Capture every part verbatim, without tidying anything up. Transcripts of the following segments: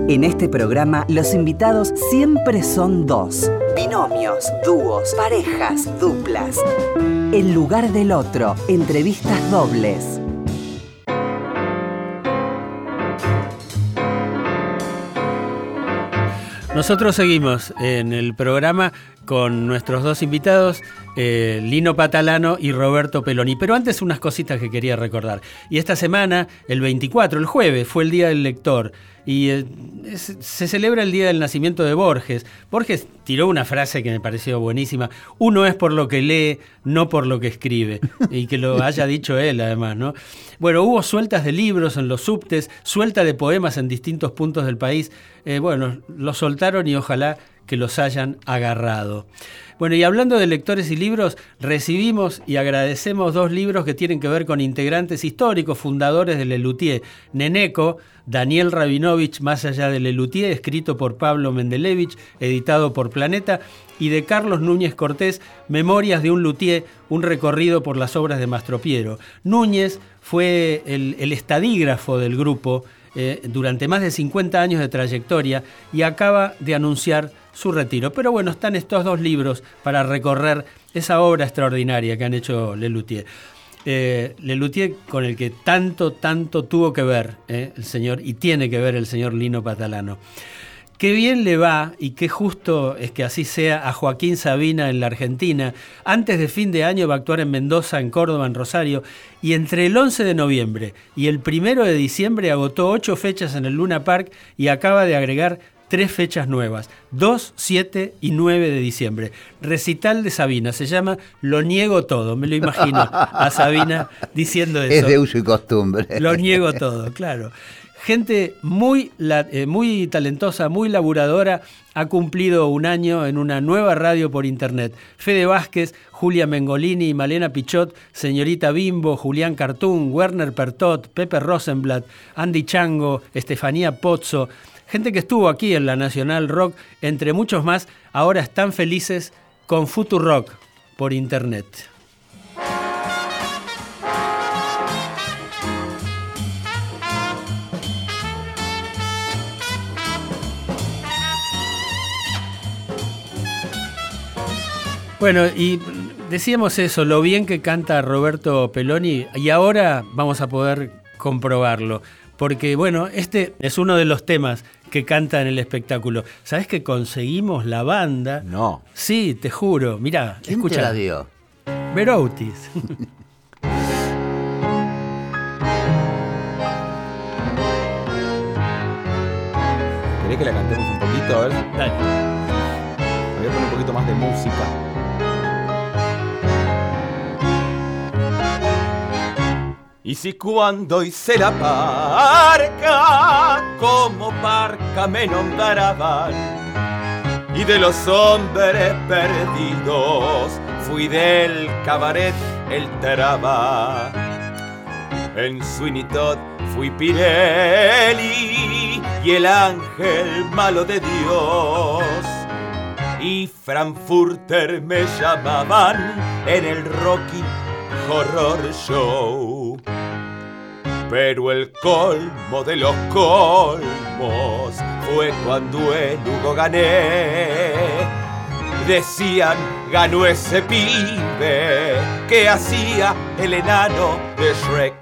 En este programa, los invitados siempre son dos. Binomios, dúos, parejas, duplas. En lugar del otro, entrevistas dobles. Nosotros seguimos en el programa con nuestros dos invitados, eh, Lino Patalano y Roberto Peloni. Pero antes unas cositas que quería recordar. Y esta semana, el veinticuatro, el jueves, fue el Día del Lector. Y eh, es, se celebra el día del nacimiento de Borges. Borges tiró una frase que me pareció buenísima. Uno es por lo que lee, no por lo que escribe. Y que lo haya dicho él, además, ¿no? Bueno, hubo sueltas de libros en los subtes, suelta de poemas en distintos puntos del país. Eh, bueno, los soltaron y ojalá que los hayan agarrado. Bueno, y hablando de lectores y libros, recibimos y agradecemos dos libros que tienen que ver con integrantes históricos, fundadores de Lelutier. Neneco, Daniel Rabinovich, Más allá de Lelutier, escrito por Pablo Mendelevich, editado por Planeta, y de Carlos Núñez Cortés, Memorias de un Luthier, un recorrido por las obras de Mastropiero. Núñez fue el, el estadígrafo del grupo eh, durante más de cincuenta años de trayectoria y acaba de anunciar su retiro. Pero bueno, están estos dos libros para recorrer esa obra extraordinaria que han hecho Lelutier. Eh, Lelutier con el que tanto, tanto tuvo que ver eh, el señor, y tiene que ver el señor Lino Patalano. Qué bien le va, y qué justo es que así sea, a Joaquín Sabina en la Argentina. Antes de fin de año va a actuar en Mendoza, en Córdoba, en Rosario, y entre el once de noviembre y el primero de diciembre agotó ocho fechas en el Luna Park y acaba de agregar tres fechas nuevas, dos, siete y nueve de diciembre. Recital de Sabina, se llama Lo niego todo, me lo imagino a Sabina diciendo eso. Es de uso y costumbre. Lo niego todo, claro. Gente muy, eh, muy talentosa, muy laburadora, ha cumplido un año en una nueva radio por internet. Fede Vázquez, Julia Mengolini, Malena Pichot, Señorita Bimbo, Julián Cartún, Werner Pertot, Pepe Rosenblatt, Andy Chango, Estefanía Pozzo. Gente que estuvo aquí en la Nacional Rock, entre muchos más, ahora están felices con Futurock por internet. Bueno, y decíamos eso, lo bien que canta Roberto Peloni, y ahora vamos a poder comprobarlo. Porque, bueno, este es uno de los temas que canta en el espectáculo. ¿Sabés que conseguimos la banda? No. Sí, te juro. Mirá, ¿Quién escucha. te la dio? Veroutis. ¿Querés que la cantemos un poquito? A ver. Dale. Voy a poner un poquito más de música. Y si cuando hice la parca, como parca me nombraban, y de los hombres perdidos fui del cabaret el traba. En Sweeney Todd fui Pirelli y el ángel malo de Dios, y Frankfurter me llamaban en el Rocky Horror Show. Pero el colmo de los colmos fue cuando en Hugo gané. Decían, ganó ese pibe que hacía el enano de Shrek.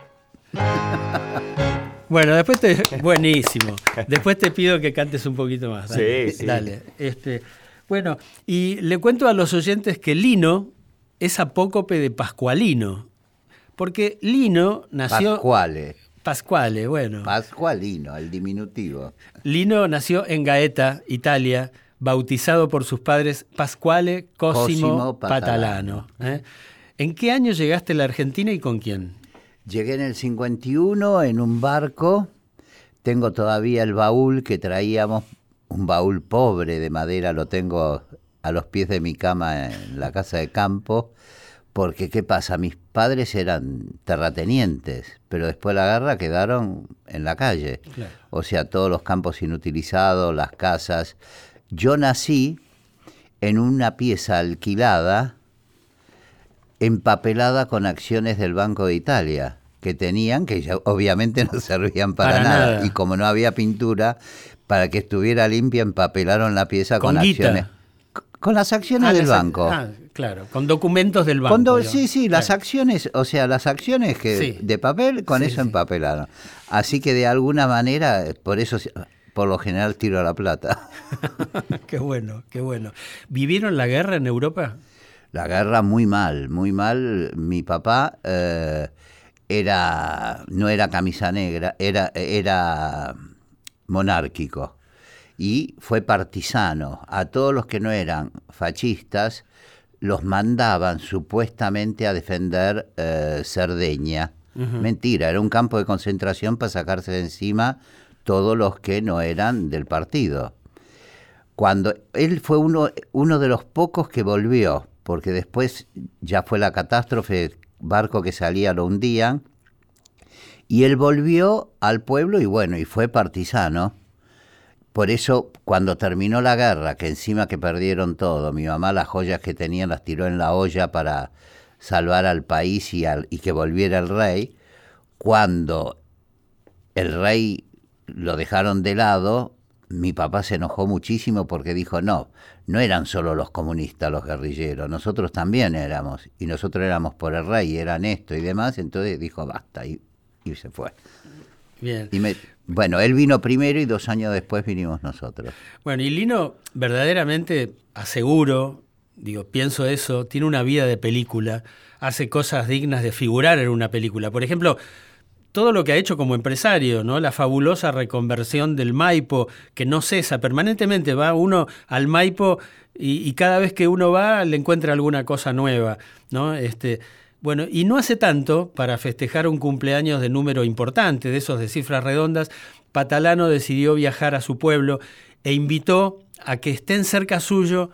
Bueno, después te... Buenísimo. Después te pido que cantes un poquito más. Dale, sí, sí. Dale. Este, bueno, y le cuento a los oyentes que Lino es apócope de Pascualino. Porque Lino nació... Pasquale. Pasquale, bueno. Pascualino, el diminutivo. Lino nació en Gaeta, Italia, bautizado por sus padres Pasquale Cosimo, Cosimo Patalano. Patalano. ¿Eh? ¿En qué año llegaste a la Argentina y con quién? Llegué en el cincuenta y uno en un barco. Tengo todavía el baúl que traíamos, un baúl pobre de madera, lo tengo a los pies de mi cama en la casa de campo. Porque, ¿qué pasa? Mis padres eran terratenientes, pero después de la guerra quedaron en la calle. Claro. O sea, todos los campos inutilizados, las casas. Yo nací en una pieza alquilada, empapelada con acciones del Banco de Italia. que tenían, que ya obviamente no servían para, Para nada. nada. Y como no había pintura, para que estuviera limpia, empapelaron la pieza con, Con guita. acciones. Con las acciones Ah, del las- banco. Ah, claro, con documentos del banco. Cuando, digamos. sí, sí, las Claro. acciones, o sea, las acciones que Sí. de papel, con Sí, eso sí. empapelaron. Así que de alguna manera, por eso, por lo general, tiro la plata. Qué bueno, qué bueno. ¿Vivieron la guerra en Europa? La guerra muy mal, muy mal. Mi papá eh, era, no era camisa negra, era, era monárquico y fue partisano. A todos los que no eran fascistas los mandaban supuestamente a defender eh, Cerdeña. Uh-huh. Mentira, era un campo de concentración para sacarse de encima todos los que no eran del partido. Cuando él fue uno, uno de los pocos que volvió, porque después ya fue la catástrofe, barco que salía lo hundían, y él volvió al pueblo y bueno, y fue partisano. Por eso, cuando terminó la guerra, que encima que perdieron todo, mi mamá las joyas que tenía las tiró en la olla para salvar al país y, al, y que volviera el rey. Cuando el rey lo dejaron de lado, mi papá se enojó muchísimo porque dijo, no, no eran solo los comunistas los guerrilleros, nosotros también éramos, y nosotros éramos por el rey, eran esto y demás, entonces dijo, basta, y, y se fue. Bien. Y me, bueno, él vino primero y dos años después vinimos nosotros. Bueno, y Lino, verdaderamente, aseguro, digo, pienso eso, tiene una vida de película, hace cosas dignas de figurar en una película. Por ejemplo, todo lo que ha hecho como empresario, ¿no? La fabulosa reconversión del Maipo, que no cesa permanentemente, va uno al Maipo y, y cada vez que uno va le encuentra alguna cosa nueva, ¿no? Este, bueno, y no hace tanto, para festejar un cumpleaños de número importante, de esos de cifras redondas, Patalano decidió viajar a su pueblo e invitó a que estén cerca suyo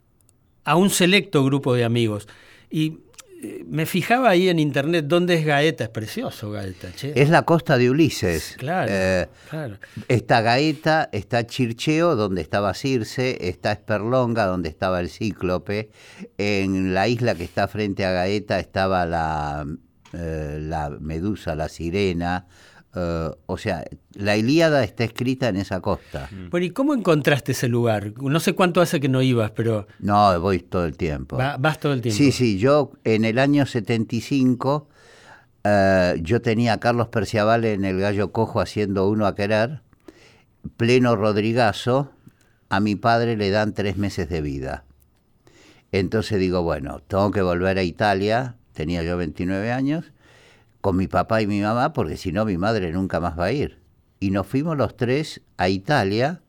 a un selecto grupo de amigos. Y me fijaba ahí en internet dónde es Gaeta, es precioso Gaeta, che. Es la costa de Ulises. Claro, eh, claro. Está Gaeta, está Chircheo, donde estaba Circe, está Esperlonga, donde estaba el Cíclope. En la isla que está frente a Gaeta estaba la, eh, la Medusa, la Sirena. Uh, o sea, la Ilíada está escrita en esa costa. Bueno, ¿y cómo encontraste ese lugar? No sé cuánto hace que no ibas, pero... No, voy todo el tiempo. Va, vas todo el tiempo. Sí, sí, yo en el año setenta y cinco, uh, yo tenía a Carlos Perciabale en el Gallo Cojo haciendo Uno a Querer, pleno Rodrigazo, a mi padre le dan tres meses de vida. Entonces digo, bueno, tengo que volver a Italia, tenía yo veintinueve años, con mi papá y mi mamá, porque si no mi madre nunca más va a ir. Y nos fuimos los tres a Italia,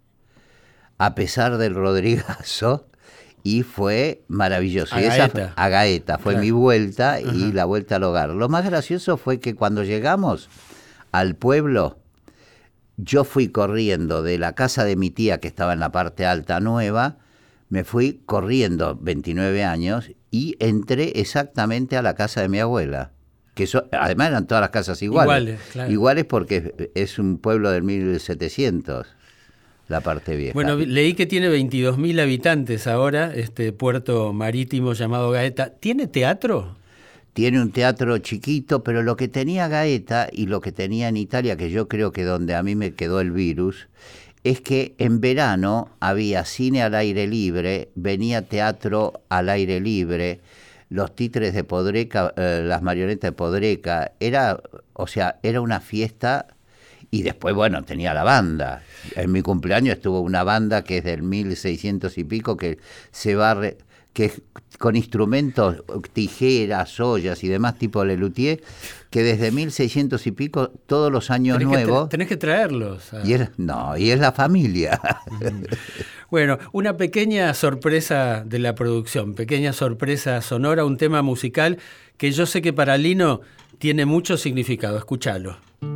a pesar del Rodrigazo, y fue maravilloso. A y esa, Gaeta. a Gaeta, fue Claro. mi vuelta y Ajá. la vuelta al hogar. Lo más gracioso fue que cuando llegamos al pueblo, yo fui corriendo de la casa de mi tía, que estaba en la parte alta nueva, me fui corriendo, veintinueve años, y entré exactamente a la casa de mi abuela. Que so, además eran todas las casas iguales. Iguales, claro. Iguales porque es un pueblo del mil setecientos, la parte vieja. Bueno, leí que tiene veintidós mil habitantes ahora, este puerto marítimo llamado Gaeta. ¿Tiene teatro? Tiene un teatro chiquito, pero lo que tenía Gaeta y lo que tenía en Italia, que yo creo que donde a mí me quedó el virus, es que en verano había cine al aire libre, venía teatro al aire libre, los títeres de Podreca, eh, las marionetas de Podreca, era, o sea, era una fiesta. Y después, bueno, tenía la banda. En mi cumpleaños estuvo una banda que es del mil seiscientos y pico, que se va re, que con instrumentos, tijeras, ollas y demás tipo Lelutier, que desde mil seiscientos y pico, todos los años tenés nuevos... Que tra tenés que traerlos. A... Y es, no, y es la familia. Bueno, una pequeña sorpresa de la producción, pequeña sorpresa sonora, un tema musical que yo sé que para Lino tiene mucho significado. Escúchalo.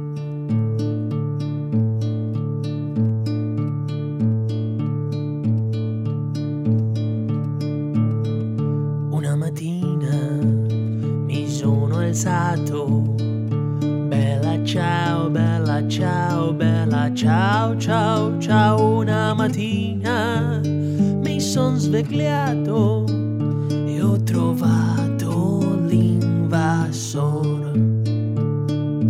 Una mattina mi sono alzato, bella ciao, bella ciao, bella ciao, ciao, ciao. Una mattina mi son svegliato e ho trovato l'invasor.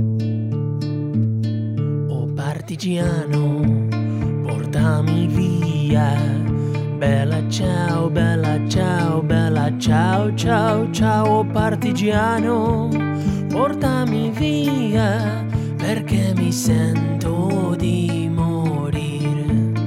partigiano, portami via. Bella ciao, bella ciao, bella ciao, ciao, ciao partigiano, portami via perché mi sento di morire.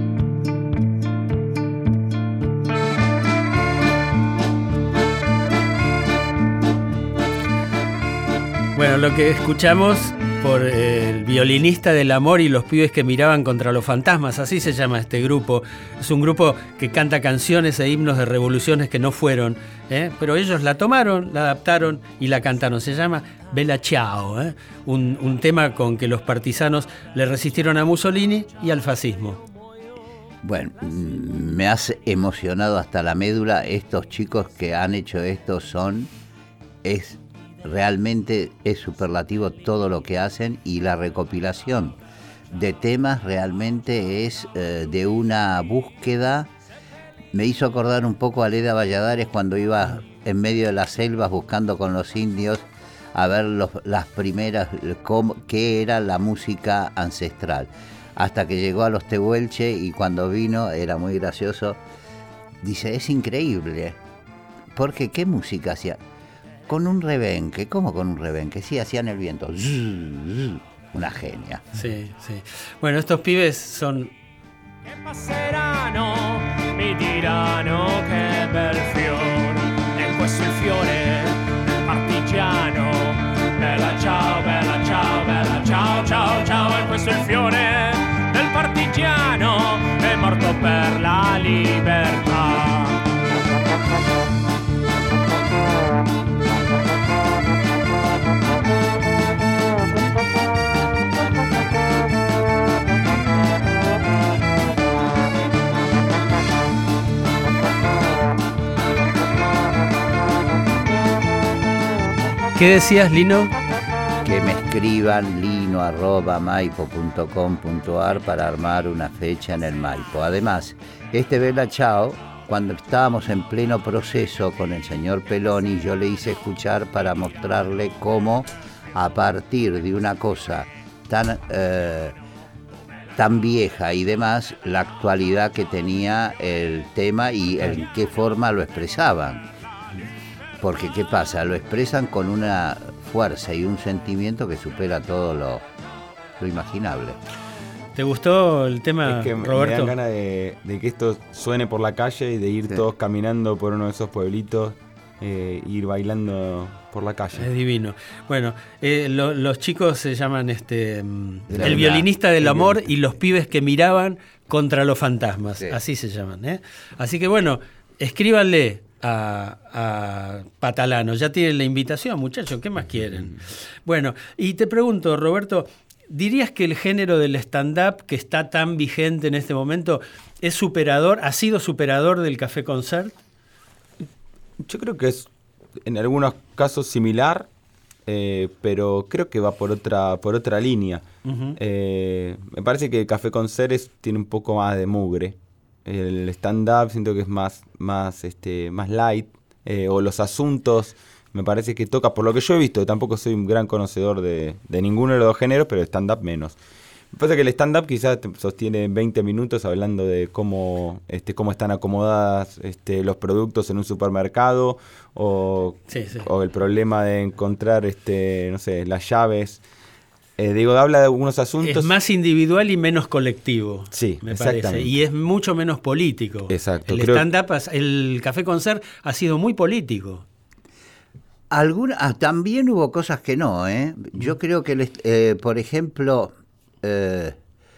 Bueno, lo que escuchamos por el violinista del amor y los pibes que miraban contra los fantasmas, así se llama este grupo. Es un grupo que canta canciones e himnos de revoluciones que no fueron, ¿eh? Pero ellos la tomaron, la adaptaron y la cantaron. Se llama Bella Ciao, ¿eh? un, un tema con que los partisanos le resistieron a Mussolini y al fascismo. Bueno, me has emocionado hasta la médula. Estos chicos que han hecho esto son... es realmente es superlativo todo lo que hacen, y la recopilación de temas realmente es eh, de una búsqueda. Me hizo acordar un poco a Leda Valladares cuando iba en medio de las selvas buscando con los indios a ver los, las primeras, cómo, qué era la música ancestral, hasta que llegó a los tehuelche, y cuando vino era muy gracioso. Dice, es increíble, porque ¿qué música hacía? Con un rebenque. ¿Cómo con un rebenque? Sí, hacían el viento. Una genia. Sí, sí. Bueno, estos pibes son... Che passeranno, mi diranno che bel fiore, e questo è il fiore del partigiano. Bella ciao, bella ciao, bella ciao, ciao, ciao, e questo è il fiore del partigiano, è morto per la libertà. ¿Qué decías, Lino? Que me escriban lino arroba maipo punto com punto ar para armar una fecha en el Maipo. Además, este Bella Ciao, cuando estábamos en pleno proceso con el señor Peloni, yo le hice escuchar para mostrarle cómo, a partir de una cosa tan, eh, tan vieja y demás, la actualidad que tenía el tema y en qué forma lo expresaban. Porque, ¿qué pasa? Lo expresan con una fuerza y un sentimiento que supera todo lo, lo imaginable. ¿Te gustó el tema, es que Roberto? Me dan ganas de, de que esto suene por la calle y de ir sí. todos caminando por uno de esos pueblitos, eh, ir bailando por la calle. Es divino. Bueno, eh, lo, los chicos se llaman este la, El violinista del el amor violinista. Y los pibes que miraban contra los fantasmas. Sí. Así se llaman, ¿eh? Así que bueno, escríbanle A, a Patalano. Ya tienen la invitación, muchachos, ¿qué más quieren? Bueno, y te pregunto, Roberto, ¿dirías que el género del stand-up, que está tan vigente en este momento, es superador, ha sido superador del Café Concert? Yo creo que es en algunos casos similar, eh, pero creo que va por otra por otra línea. Uh-huh. Eh, me parece que el Café Concert es, tiene un poco más de mugre. El stand-up siento que es más, más, este, más light, eh, o los asuntos, me parece que toca, por lo que yo he visto, tampoco soy un gran conocedor de, de ninguno de los dos géneros, pero stand-up menos. Me parece que el stand-up quizás sostiene veinte minutos hablando de cómo, este, cómo están acomodadas este, los productos en un supermercado, o, sí, sí. o el problema de encontrar, este, no sé, las llaves. Eh, digo, habla de algunos asuntos. Es más individual y menos colectivo. Sí, me exactamente. parece. Y es mucho menos político. Exacto. El creo... stand-up, el Café Concert ha sido muy político. Alguna, ah, también hubo cosas que no, ¿eh? Yo creo que, eh, por ejemplo, eh,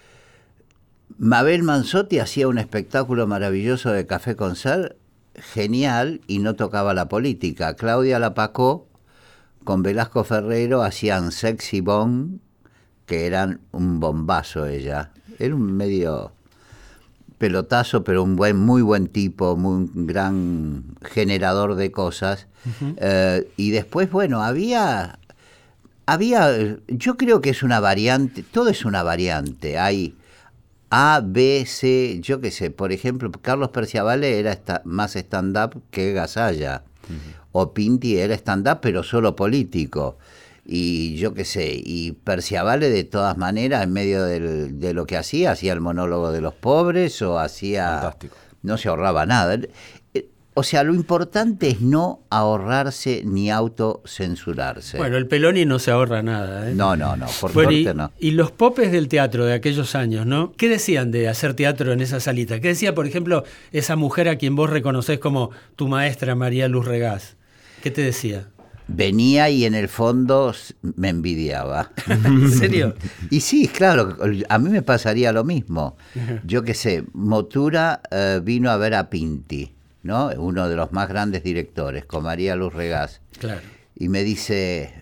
Mabel Manzotti hacía un espectáculo maravilloso de Café Concert, genial, y no tocaba la política. Claudia Lapacó con Velasco Ferrero hacían Sexy Bomb, que eran un bombazo ella. Era un medio pelotazo, pero un buen, muy buen tipo, muy un gran generador de cosas. Uh-huh. Eh, y después, bueno, había, había, yo creo que es una variante, todo es una variante. Hay A, B, C, yo qué sé, por ejemplo, Carlos Perciavale era esta, más stand-up que Gasalla. Uh-huh. O Pinti era stand-up, pero solo político. y yo qué sé, y Perciavale de todas maneras, en medio del, de lo que hacía, hacía el monólogo de los pobres o hacía... Fantástico. No se ahorraba nada. O sea, lo importante es no ahorrarse ni autocensurarse. Bueno, el Peloni no se ahorra nada, ¿eh? No, no, no, por Bueno, suerte y, no. y los popes del teatro de aquellos años, ¿no? ¿Qué decían de hacer teatro en esa salita? ¿Qué decía, por ejemplo, esa mujer a quien vos reconocés como tu maestra, María Luz Regás? ¿Qué te decía? Venía y en el fondo me envidiaba. ¿En serio? Y sí, claro, a mí me pasaría lo mismo. Yo qué sé, Motura eh, vino a ver a Pinti, ¿no? Uno de los más grandes directores, con María Luz Regás. Claro. Y me dice,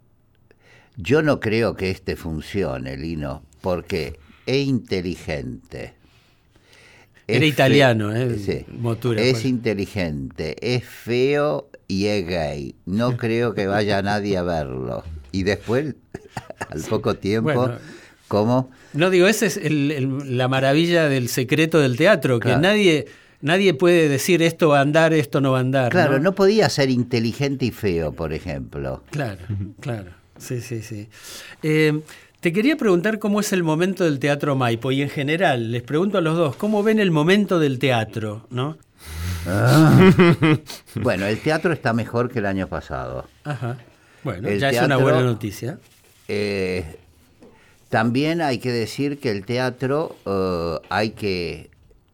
yo no creo que este funcione, Lino, porque es inteligente. Era es italiano, ¿eh? Sí. Motura. Es pues. inteligente, es feo y es gay. No creo que vaya nadie a verlo. Y después, al poco tiempo, Bueno. ¿cómo? No, digo, esa es el, el, la maravilla del secreto del teatro, que Claro. nadie... Nadie puede decir esto va a andar, esto no va a andar. Claro, ¿no? no podía ser inteligente y feo, por ejemplo. Claro, claro. Sí, sí, sí. Eh, te quería preguntar cómo es el momento del Teatro Maipo y en general, les pregunto a los dos, ¿cómo ven el momento del teatro? ¿No? Ah. Bueno, el teatro está mejor que el año pasado. Ajá. Bueno, El ya es una teatro- buena noticia. Eh, también hay que decir que el teatro eh, hay que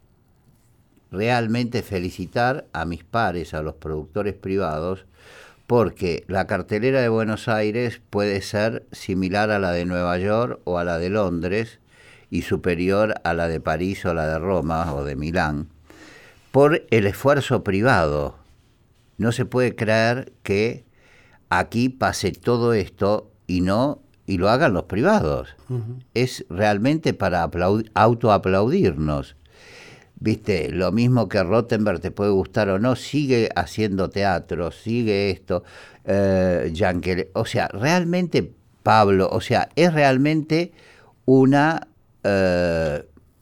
realmente felicitar a mis pares, a los productores privados, porque la cartelera de Buenos Aires puede ser similar a la de Nueva York o a la de Londres y superior a la de París o la de Roma o de Milán, por el esfuerzo privado. No se puede creer que aquí pase todo esto y no y lo hagan los privados. Uh-huh. Es realmente para aplaud- autoaplaudirnos. Viste, lo mismo que Rottenberg, te puede gustar o no, sigue haciendo teatro, sigue esto, eh, Yankele, o sea, realmente Pablo, o sea, es realmente una eh,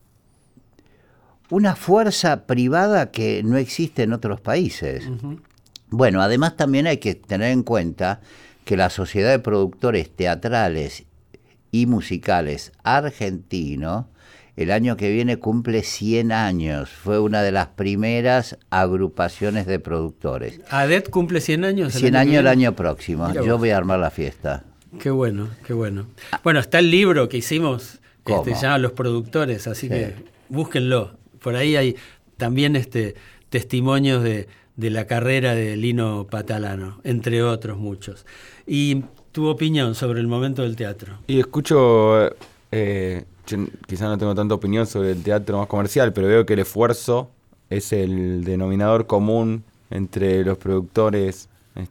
una fuerza privada que no existe en otros países. Uh-huh. Bueno, además también hay que tener en cuenta que la Sociedad de Productores Teatrales y Musicales Argentinos el año que viene cumple cien años. Fue una de las primeras agrupaciones de productores. ¿A D E T cumple cien años? cien años el año próximo. Mira, yo voy a armar la fiesta. Qué bueno, qué bueno. Bueno, está el libro que hicimos, este, se llama Los Productores, así sí. que búsquenlo. Por ahí hay también este, testimonios de, de la carrera de Lino Patalano, entre otros muchos. Y tu opinión sobre el momento del teatro. Y escucho... Eh, Yo quizás no tengo tanta opinión sobre el teatro más comercial, pero veo que el esfuerzo es el denominador común entre los productores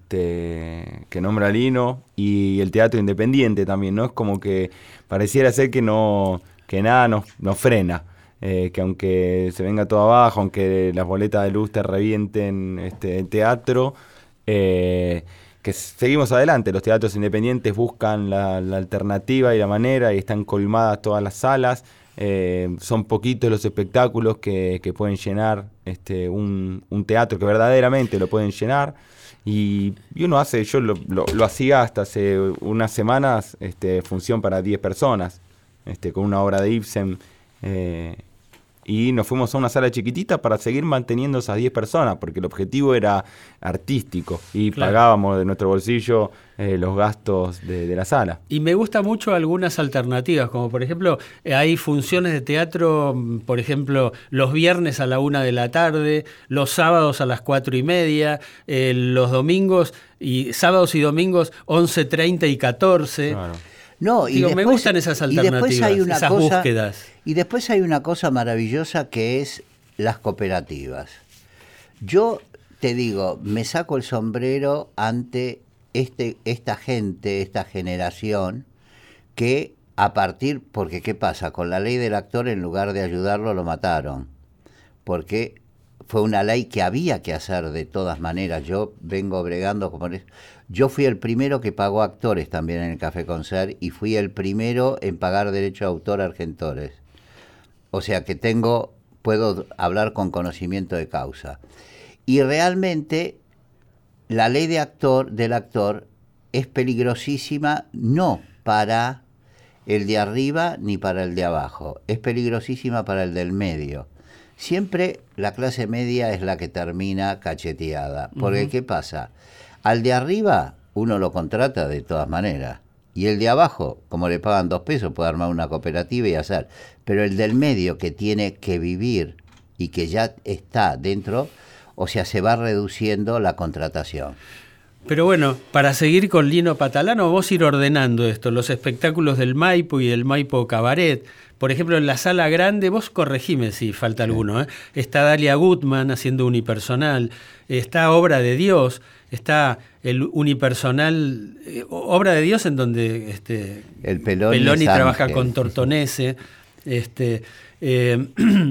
este, que nombra Lino y el teatro independiente también, ¿no? Es como que pareciera ser que no que nada nos, nos frena, eh, que aunque se venga todo abajo, aunque las boletas de luz te revienten este, el teatro, eh, que seguimos adelante. Los teatros independientes buscan la, la alternativa y la manera y están colmadas todas las salas. Eh, son poquitos los espectáculos que, que pueden llenar este, un, un teatro, que verdaderamente lo pueden llenar. Y, y uno hace, yo lo, lo, lo hacía hasta hace unas semanas, este, función para diez personas, este, con una obra de Ibsen. Eh, Y nos fuimos a una sala chiquitita para seguir manteniendo esas diez personas, porque el objetivo era artístico y claro. pagábamos de nuestro bolsillo eh, los gastos de, de la sala. Y me gusta mucho algunas alternativas, como por ejemplo, eh, hay funciones de teatro, por ejemplo, los viernes a la una de la tarde, los sábados a las cuatro y media, eh, los domingos, y sábados y domingos once treinta y catorce. Claro. No, y Digo, después, me gustan esas alternativas, y hay una esas cosa, búsquedas. Y después hay una cosa maravillosa que es las cooperativas. Yo te digo, me saco el sombrero ante este, esta gente, esta generación, que a partir, porque ¿qué pasa? Con la ley del actor, en lugar de ayudarlo, lo mataron. Porque fue una ley que había que hacer de todas maneras. Yo vengo bregando como... Yo fui el primero que pagó actores también en el Café Concert y fui el primero en pagar derecho de autor a argentores. O sea que tengo, puedo hablar con conocimiento de causa. Y realmente la ley de actor, del actor es peligrosísima no para el de arriba ni para el de abajo, es peligrosísima para el del medio. Siempre la clase media es la que termina cacheteada, porque uh-huh. ¿qué pasa? Al de arriba uno lo contrata de todas maneras, y el de abajo, como le pagan dos pesos, puede armar una cooperativa y hacer, pero el del medio que tiene que vivir y que ya está dentro, o sea, se va reduciendo la contratación. Pero bueno, para seguir con Lino Patalano, vos ir ordenando esto, los espectáculos del Maipo y del Maipo Cabaret. Por ejemplo, en la Sala Grande, vos corregime si falta alguno, ¿eh? Está Dalia Gutman haciendo unipersonal, está Obra de Dios, está el unipersonal, eh, Obra de Dios en donde este, el Peloni, Peloni trabaja con Tortonese, este... Eh,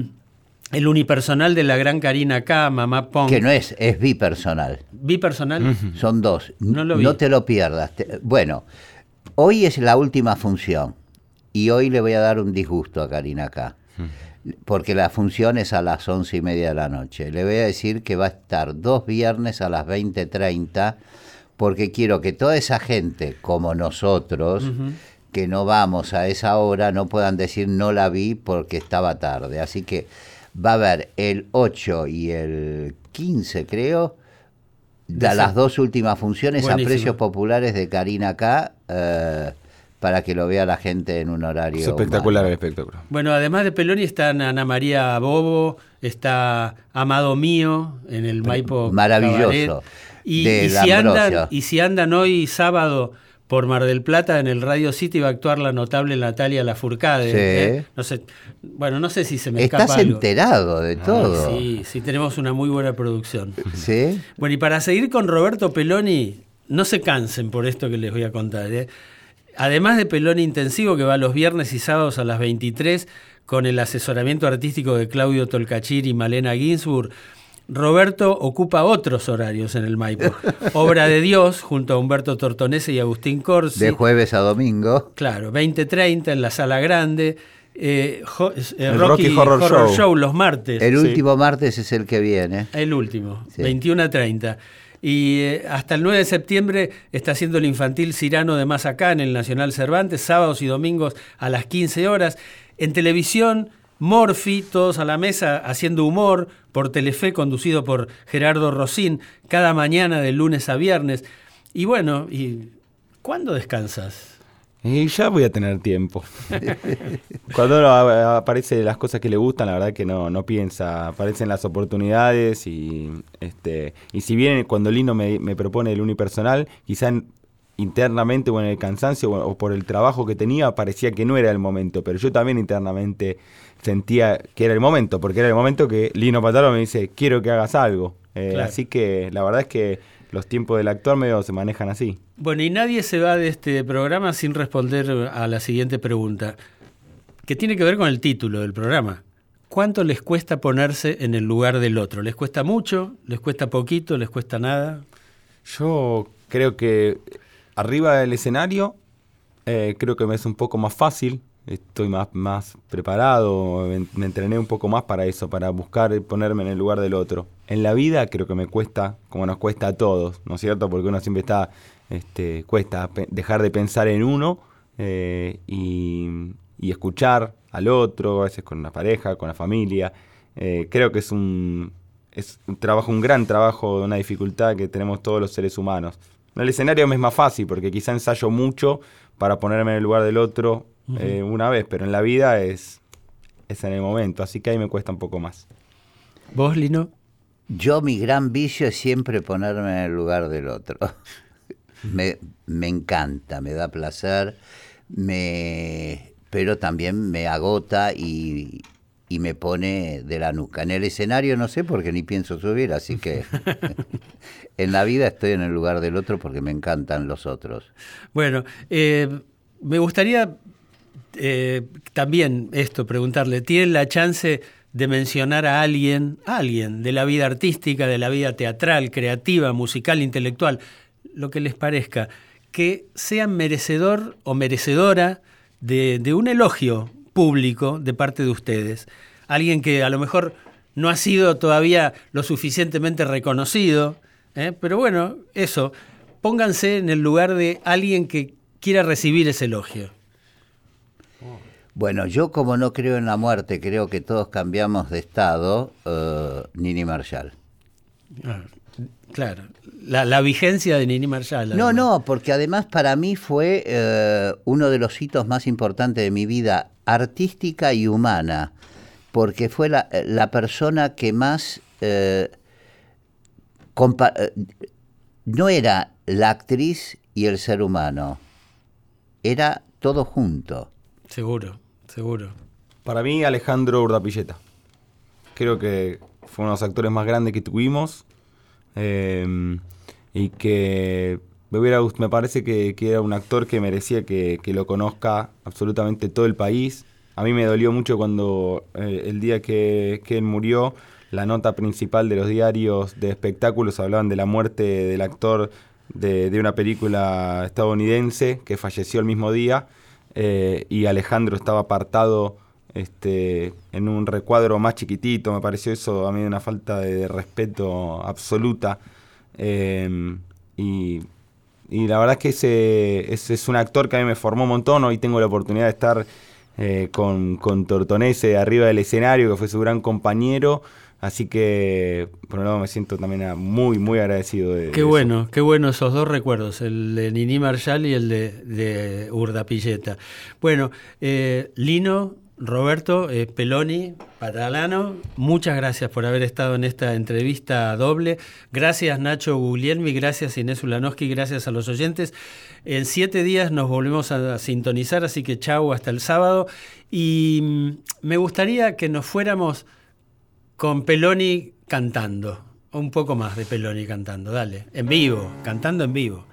el unipersonal de la gran Karina K, Mamá Pong. Que no es, es bipersonal. ¿Bipersonal? Uh-huh. Son dos. No lo vi. No te lo pierdas. Te, bueno, hoy es la última función y hoy le voy a dar un disgusto a Karina K. Uh-huh. Porque la función es a las once y media de la noche. Le voy a decir que va a estar dos viernes a las veinte treinta porque quiero que toda esa gente como nosotros... Uh-huh. que no vamos a esa hora no puedan decir no la vi porque estaba tarde. Así que va a haber el ocho y el quince, creo, de sí. las dos últimas funciones. Buenísimo. A precios populares de Karina K, eh, para que lo vea la gente en un horario. Es espectacular el espectáculo. Bueno, además de Peloni están Ana María Bobo, está Amado Mío en el Maipo maravilloso. Y, y, si andan, y si andan hoy sábado por Mar del Plata, en el Radio City va a actuar la notable Natalia Lafourcade. Sí. ¿eh? No sé, bueno, no sé si se me escapa Estás algo. enterado de todo. Sí, sí, tenemos una muy buena producción. ¿Sí? Bueno, y para seguir con Roberto Peloni, no se cansen por esto que les voy a contar. ¿eh? Además de Peloni Intensivo, que va los viernes y sábados a las veintitrés, con el asesoramiento artístico de Claudio Tolcachir y Malena Ginsburg, Roberto ocupa otros horarios en el Maipo. Obra de Dios, junto a Humberto Tortonese y Agustín Corsi. De jueves a domingo. Claro, veinte treinta en la Sala Grande. Eh, jo, eh, el Rocky, Rocky Horror, Horror Show. Show los martes. El sí. último martes es el que viene. El último, sí. veintiuno a treinta. Y eh, hasta el nueve de septiembre está haciendo el infantil Cirano de Mazacá en el Nacional Cervantes, sábados y domingos a las quince horas. En televisión, Morphy, todos a la mesa haciendo humor, por Telefe, conducido por Gerardo Rosín, cada mañana de lunes a viernes. Y bueno, ¿y cuándo descansas? Y ya voy a tener tiempo. Cuando uno aparece las cosas que le gustan, la verdad que no, no piensa, aparecen las oportunidades y este y si bien cuando Lino me, me propone el unipersonal, quizá en, internamente o en el cansancio o, o por el trabajo que tenía, parecía que no era el momento, pero yo también internamente sentía que era el momento, porque era el momento que Lino Patalano me dice, quiero que hagas algo. Eh, claro. Así que la verdad es que los tiempos del actor medio se manejan así. Bueno, y nadie se va de este programa sin responder a la siguiente pregunta, que tiene que ver con el título del programa. ¿Cuánto les cuesta ponerse en el lugar del otro? ¿Les cuesta mucho? ¿Les cuesta poquito? ¿Les cuesta nada? Yo creo que arriba del escenario eh, creo que me es un poco más fácil. Estoy más, más preparado, me, me entrené un poco más para eso, para buscar ponerme en el lugar del otro. En la vida creo que me cuesta, como nos cuesta a todos, ¿no es cierto? Porque uno siempre está, este, cuesta pe- dejar de pensar en uno eh, y, y escuchar al otro, a veces con la pareja, con la familia. Eh, creo que es un, es un trabajo, un gran trabajo, una dificultad que tenemos todos los seres humanos. En el escenario me es más fácil, porque quizá ensayo mucho para ponerme en el lugar del otro, Uh-huh. Eh, una vez, pero en la vida es, es en el momento, así que ahí me cuesta un poco más. ¿Vos, Lino? Yo, mi gran vicio es siempre ponerme en el lugar del otro. me, me encanta, me da placer, me, pero también me agota y, y me pone de la nuca. En el escenario no sé porque ni pienso subir, así que en la vida estoy en el lugar del otro porque me encantan los otros. Bueno, eh, me gustaría... Eh, también esto, preguntarle, ¿tienen la chance de mencionar a alguien, a alguien de la vida artística, de la vida teatral, creativa, musical, intelectual, lo que les parezca, que sean merecedor o merecedora de, de un elogio público de parte de ustedes? Alguien que a lo mejor no ha sido todavía lo suficientemente reconocido, ¿eh? Pero bueno, eso, pónganse en el lugar de alguien que quiera recibir ese elogio. Bueno, yo como no creo en la muerte, creo que todos cambiamos de estado, uh, Nini Marshall. Ah, claro, la, la vigencia de Nini Marshall. No, además. no, porque además para mí fue uh, uno de los hitos más importantes de mi vida artística y humana, porque fue la, la persona que más... Uh, compa- uh, no era la actriz y el ser humano, era todo junto. Seguro, seguro. Para mí, Alejandro Urdapilleta. Creo que fue uno de los actores más grandes que tuvimos. Eh, y que me, hubiera, me parece que, que era un actor que merecía que, que lo conozca absolutamente todo el país. A mí me dolió mucho cuando eh, el día que, que él murió, la nota principal de los diarios de espectáculos hablaban de la muerte del actor de, de una película estadounidense que falleció el mismo día. Eh, y Alejandro estaba apartado este, en un recuadro más chiquitito. Me pareció eso a mí una falta de, de respeto absoluta. Eh, y, y la verdad es que ese, ese es un actor que a mí me formó un montón. Hoy tengo la oportunidad de estar eh, con, con Tortonese arriba del escenario, que fue su gran compañero. Así que, por un lado, me siento también muy, muy agradecido de, Qué de bueno, eso. qué bueno esos dos recuerdos, el de Nini Marshall y el de, de Urdapilleta. Bueno, eh, Lino, Roberto, eh, Peloni, Patalano, muchas gracias por haber estado en esta entrevista doble. Gracias Nacho Guglielmi, gracias Inés Ulanowski, gracias a los oyentes. En siete días nos volvemos a sintonizar, así que chau, hasta el sábado. Y mm, me gustaría que nos fuéramos con Peloni cantando, un poco más de Peloni cantando, dale, en vivo, cantando en vivo.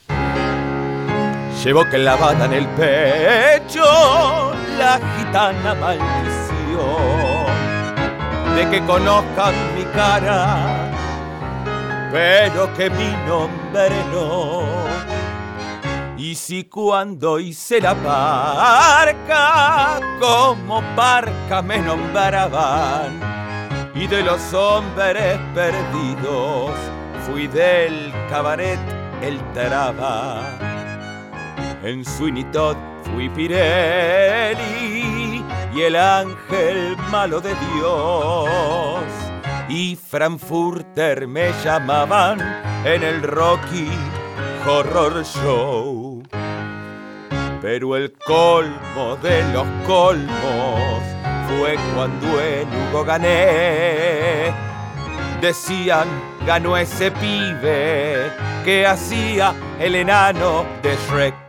Llevo clavada en el pecho la gitana maldición de que conozcan mi cara, pero que mi nombre no. Y si cuando hice la barca, como barca me nombraban, y de los hombres perdidos fui del cabaret el traba. En Sweeney Todd fui Pirelli y el ángel malo de Dios, y Frankfurter me llamaban en el Rocky Horror Show. Pero el colmo de los colmos fue cuando en Hugo gané. Decían, ganó ese pibe que hacía el enano de Shrek.